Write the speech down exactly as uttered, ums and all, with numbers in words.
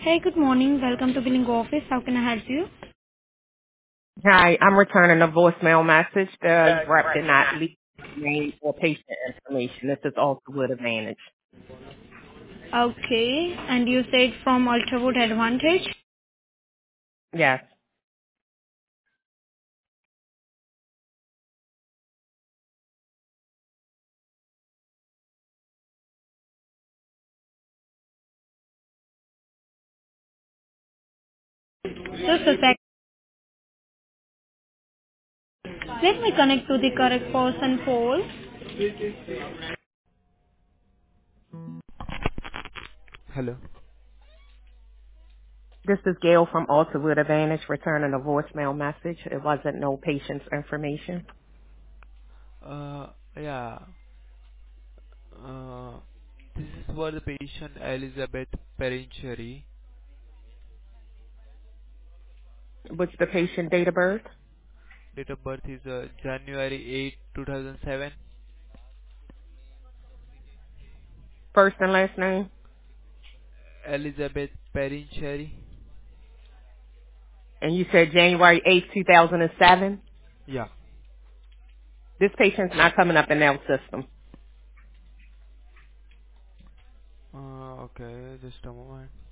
Hey, good morning. Welcome to billing office. How can I help you? Hi, I'm returning a voicemail message. The rep did not leave name or patient information. This is also with Advantage. Okay. And you said from Ultrawood Advantage? Yes. Just a sec. Let me connect to the correct person hold. Hello. This is Gail from Altawood Advantage returning a voicemail message. It wasn't no patient's information. Uh, yeah. Uh, this is for the patient Elizabeth Perincheri. What's the patient date of birth? Date of birth is uh, January eighth, two thousand seven. First and last name? Elizabeth Perincheri. And you said January eighth, two thousand seven? Yeah. This patient's not coming up in our system. Uh, okay, just a moment.